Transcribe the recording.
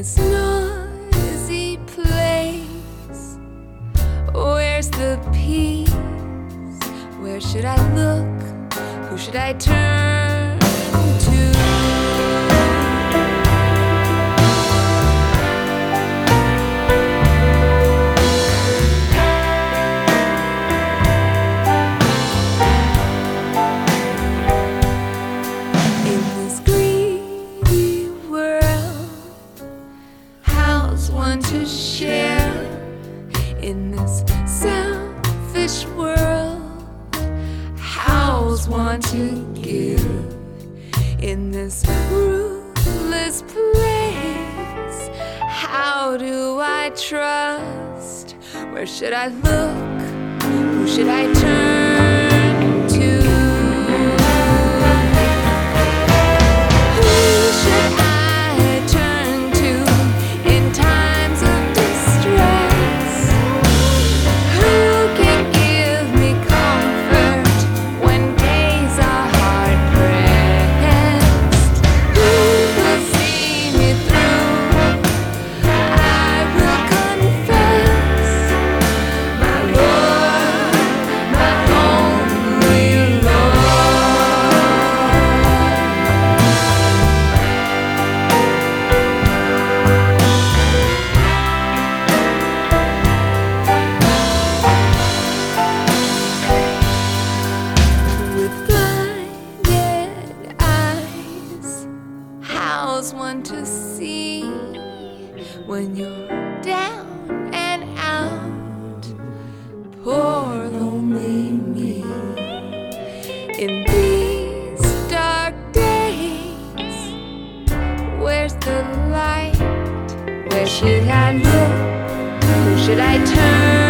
this noisy place, where's the peace? Where should I look? Who should I turn to? One to share in this selfish world? How's one to give in this ruthless place? How do I trust? Where should I look? Who should I turn to? Who should I one to see when you're down and out? Poor lonely me. In these dark days, where's the light? Where should I look? Who should I turn